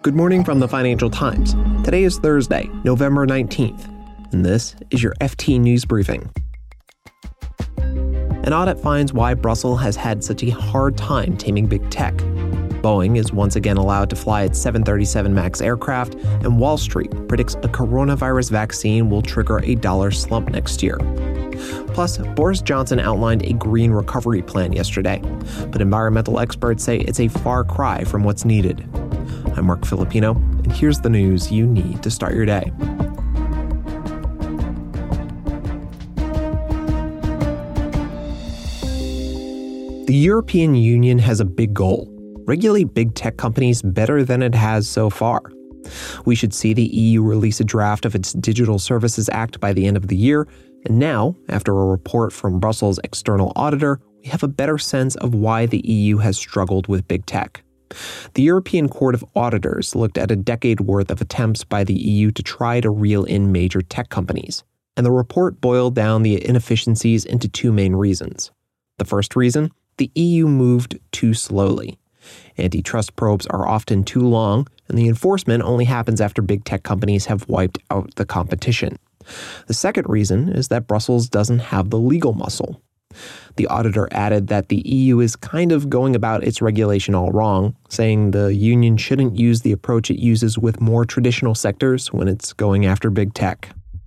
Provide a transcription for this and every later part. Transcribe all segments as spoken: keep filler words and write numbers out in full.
Good morning from the Financial Times. Today is Thursday, November nineteenth, and this is your F T News Briefing. An audit finds why Brussels has had such a hard time taming big tech. Boeing is once again allowed to fly its seven thirty-seven MAX aircraft, and Wall Street predicts a coronavirus vaccine will trigger a dollar slump next year. Plus, Boris Johnson outlined a green recovery plan yesterday, but environmental experts say it's a far cry from what's needed. I'm Mark Filipino, and here's the news you need to start your day. The European Union has a big goal: regulate big tech companies better than it has so far. We should see the E U release a draft of its Digital Services Act by the end of the year, and now, after a report from Brussels' external auditor, we have a better sense of why the E U has struggled with big tech. The European Court of Auditors looked at a decade worth of attempts by the E U to try to reel in major tech companies, and the report boiled down the inefficiencies into two main reasons. The first reason: the E U moved too slowly. Antitrust probes are often too long, and the enforcement only happens after big tech companies have wiped out the competition. The second reason is that Brussels doesn't have the legal muscle. The auditor added that the E U is kind of going about its regulation all wrong, saying the union shouldn't use the approach it uses with more traditional sectors when it's going after big tech.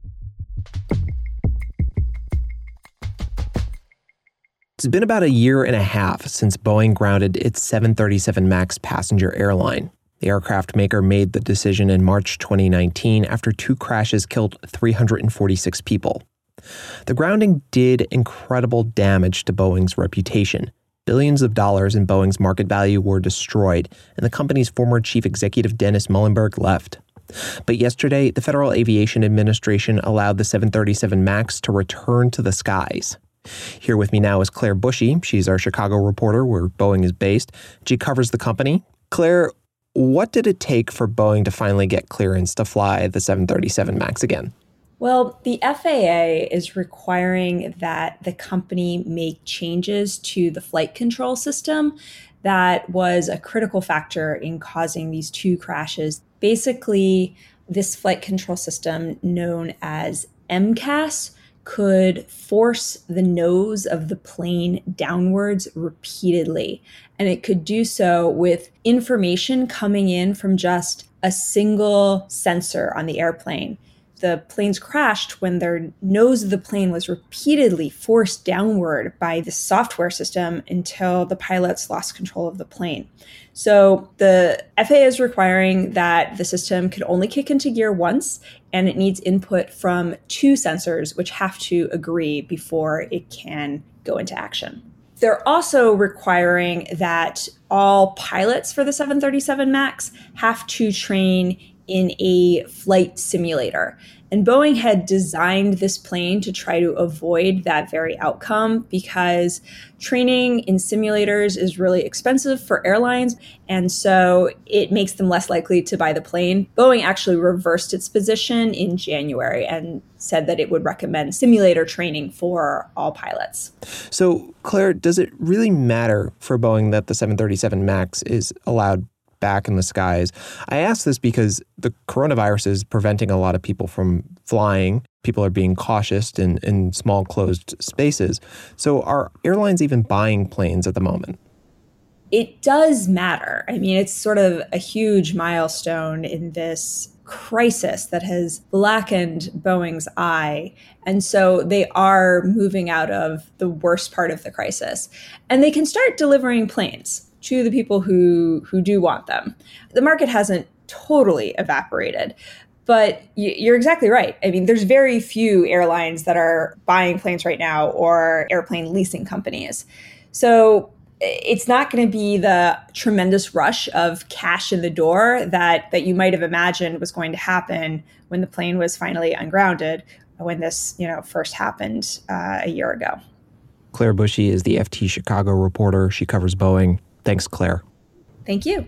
It's been about a year and a half since Boeing grounded its seven thirty-seven MAX passenger airline. The aircraft maker made the decision in March twenty nineteen after two crashes killed three hundred forty-six people. The grounding did incredible damage to Boeing's reputation. Billions of dollars in Boeing's market value were destroyed, and the company's former chief executive Dennis Muilenburg left. But yesterday, the Federal Aviation Administration allowed the seven thirty-seven MAX to return to the skies. Here with me now is Claire Bushey. She's our Chicago reporter where Boeing is based. She covers the company. Claire, what did it take for Boeing to finally get clearance to fly the seven thirty-seven MAX again? Well, the F A A is requiring that the company make changes to the flight control system that was a critical factor in causing these two crashes. Basically, this flight control system, known as M C A S, could force the nose of the plane downwards repeatedly. And it could do so with information coming in from just a single sensor on the airplane. The planes crashed when their nose of the plane was repeatedly forced downward by the software system until the pilots lost control of the plane. So the F A A is requiring that the system could only kick into gear once, and it needs input from two sensors, which have to agree before it can go into action. They're also requiring that all pilots for the seven thirty-seven MAX have to train in a flight simulator. And Boeing had designed this plane to try to avoid that very outcome because training in simulators is really expensive for airlines, and so it makes them less likely to buy the plane. Boeing actually reversed its position in January and said that it would recommend simulator training for all pilots. So, Claire, does it really matter for Boeing that the seven thirty-seven MAX is allowed back in the skies? I ask this because the coronavirus is preventing a lot of people from flying. People are being cautious in, in small closed spaces. So are airlines even buying planes at the moment? It does matter. I mean, it's sort of a huge milestone in this crisis that has blackened Boeing's eye. And so they are moving out of the worst part of the crisis. And they can start delivering planes to the people who, who do want them. The market hasn't totally evaporated, but you're exactly right. I mean, there's very few airlines that are buying planes right now or airplane leasing companies. So it's not going to be the tremendous rush of cash in the door that, that you might have imagined was going to happen when the plane was finally ungrounded, when this, you know, first happened uh, a year ago. Claire Bushey is the F T Chicago reporter. She covers Boeing. Thanks, Claire. Thank you.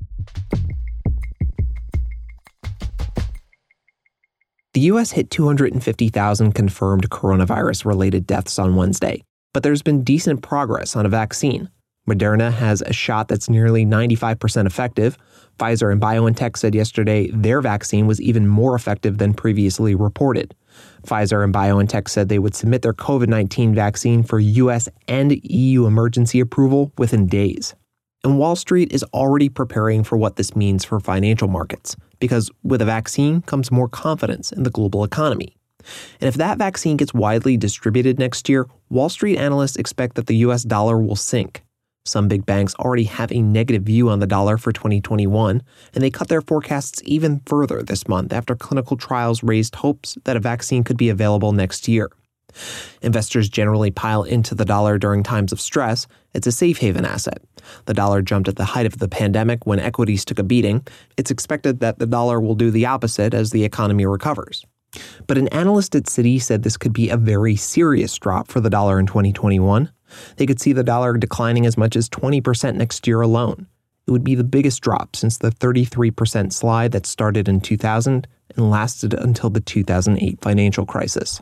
The U S hit two hundred fifty thousand confirmed coronavirus-related deaths on Wednesday, but there's been decent progress on a vaccine. Moderna has a shot that's nearly ninety-five percent effective. Pfizer and BioNTech said yesterday their vaccine was even more effective than previously reported. Pfizer and BioNTech said they would submit their COVID nineteen vaccine for U S and E U emergency approval within days. And Wall Street is already preparing for what this means for financial markets, because with a vaccine comes more confidence in the global economy. And if that vaccine gets widely distributed next year, Wall Street analysts expect that the U S dollar will sink. Some big banks already have a negative view on the dollar for twenty twenty-one, and they cut their forecasts even further this month after clinical trials raised hopes that a vaccine could be available next year. Investors generally pile into the dollar during times of stress. It's a safe haven asset. The dollar jumped at the height of the pandemic when equities took a beating. It's expected that the dollar will do the opposite as the economy recovers. But an analyst at Citi said this could be a very serious drop for the dollar in twenty twenty-one. They could see the dollar declining as much as twenty percent next year alone. It would be the biggest drop since the thirty-three percent slide that started in two thousand and lasted until the two thousand eight financial crisis.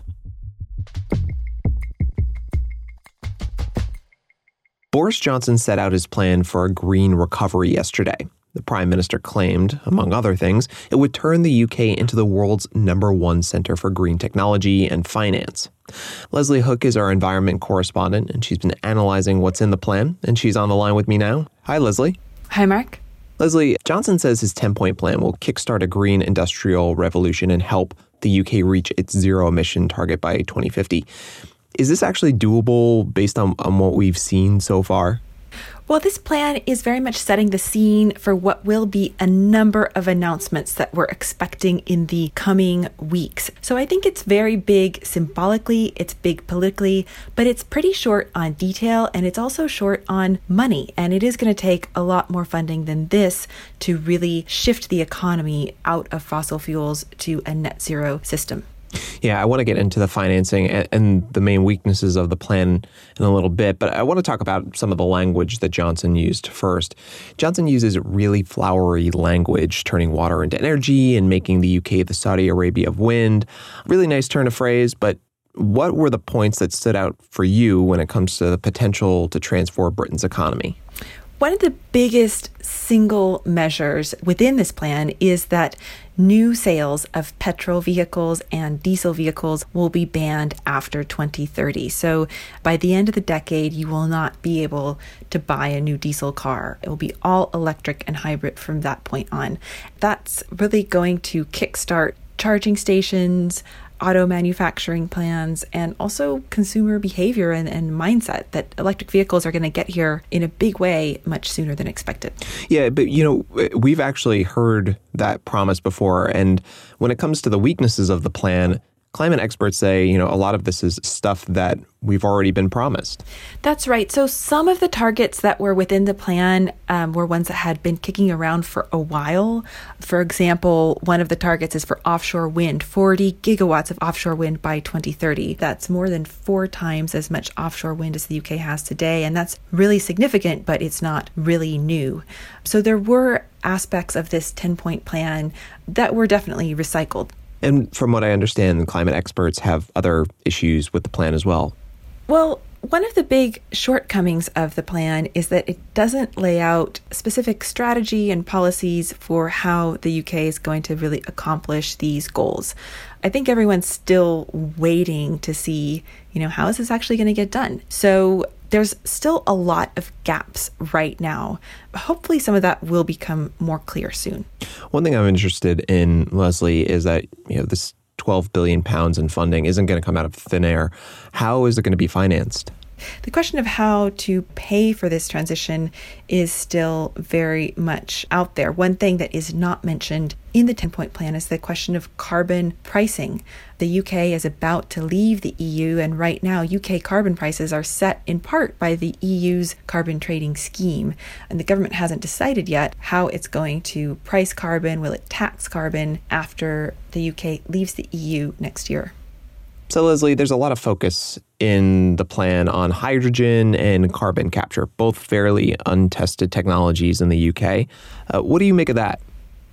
Boris Johnson set out his plan for a green recovery yesterday. The Prime Minister claimed, among other things, it would turn the U K into the world's number one center for green technology and finance. Leslie Hook is our environment correspondent, and she's been analyzing what's in the plan, and she's on the line with me now. Hi, Leslie. Hi, Mark. Leslie, Johnson says his ten-point plan will kickstart a green industrial revolution and help the U K reach its zero-emission target by twenty fifty. Is this actually doable based on, on what we've seen so far? Well, this plan is very much setting the scene for what will be a number of announcements that we're expecting in the coming weeks. So I think it's very big symbolically, it's big politically, but it's pretty short on detail, and it's also short on money. And it is going to take a lot more funding than this to really shift the economy out of fossil fuels to a net zero system. Yeah, I want to get into the financing and, and the main weaknesses of the plan in a little bit, but I want to talk about some of the language that Johnson used first. Johnson uses really flowery language, turning water into energy and making the U K the Saudi Arabia of wind. Really nice turn of phrase, but what were the points that stood out for you when it comes to the potential to transform Britain's economy? One of the biggest single measures within this plan is that new sales of petrol vehicles and diesel vehicles will be banned after twenty thirty. So by the end of the decade, you will not be able to buy a new diesel car. It will be all electric and hybrid from that point on. That's really going to kickstart charging stations, auto manufacturing plans, and also consumer behavior and, and mindset that electric vehicles are going to get here in a big way much sooner than expected. Yeah, but you know, we've actually heard that promise before. And when it comes to the weaknesses of the plan, climate experts say, you know, a lot of this is stuff that we've already been promised. That's right. So some of the targets that were within the plan um, were ones that had been kicking around for a while. For example, one of the targets is for offshore wind, forty gigawatts of offshore wind by twenty thirty. That's more than four times as much offshore wind as the U K has today. And that's really significant, but it's not really new. So there were aspects of this ten-point plan that were definitely recycled. And from what I understand, climate experts have other issues with the plan as well. Well, one of the big shortcomings of the plan is that it doesn't lay out specific strategy and policies for how the U K is going to really accomplish these goals. I think everyone's still waiting to see, you know, how is this actually going to get done? So there's still a lot of gaps right now. Hopefully some of that will become more clear soon. One thing I'm interested in, Leslie, is that, you know, this twelve billion pounds in funding isn't going to come out of thin air. How is it going to be financed? The question of how to pay for this transition is still very much out there. One thing that is not mentioned in the ten-point plan is the question of carbon pricing. The U K is about to leave the E U, and right now U K carbon prices are set in part by the E U's carbon trading scheme. And the government hasn't decided yet how it's going to price carbon. Will it tax carbon after the U K leaves the E U next year? So, Leslie, there's a lot of focus in the plan on hydrogen and carbon capture, both fairly untested technologies in the U K. Uh, what do you make of that?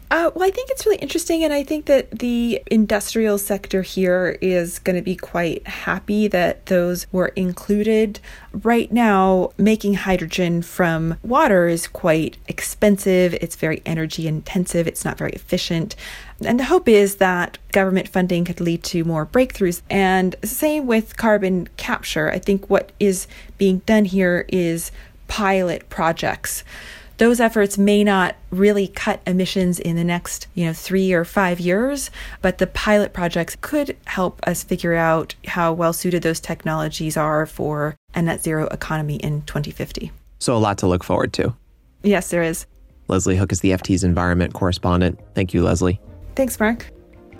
Uh, well, I think it's really interesting, and I think that the industrial sector here is going to be quite happy that those were included. Right now, making hydrogen from water is quite expensive. It's very energy intensive. It's not very efficient. And the hope is that government funding could lead to more breakthroughs. And same with carbon capture. I think what is being done here is pilot projects. Those efforts may not really cut emissions in the next, you know, three or five years, but the pilot projects could help us figure out how well suited those technologies are for a net zero economy in twenty fifty. So a lot to look forward to. Yes, there is. Leslie Hook is the F T's environment correspondent. Thank you, Leslie. Thanks, Mark.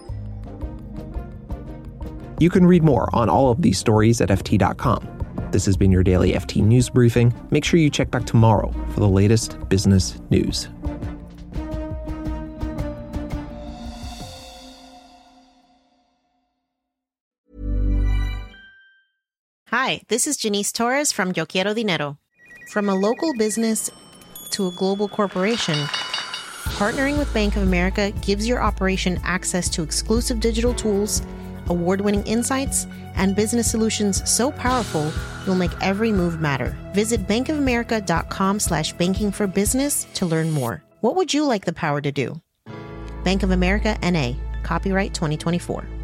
You can read more on all of these stories at F T dot com. This has been your daily F T News Briefing. Make sure you check back tomorrow for the latest business news. Hi, this is Janice Torres from Yo Quiero Dinero. From a local business to a global corporation, partnering with Bank of America gives your operation access to exclusive digital tools, award-winning insights, and business solutions so powerful, you'll make every move matter. Visit bankofamerica.com slash banking for business to learn more. What would you like the power to do? Bank of America, N A. Copyright twenty twenty-four.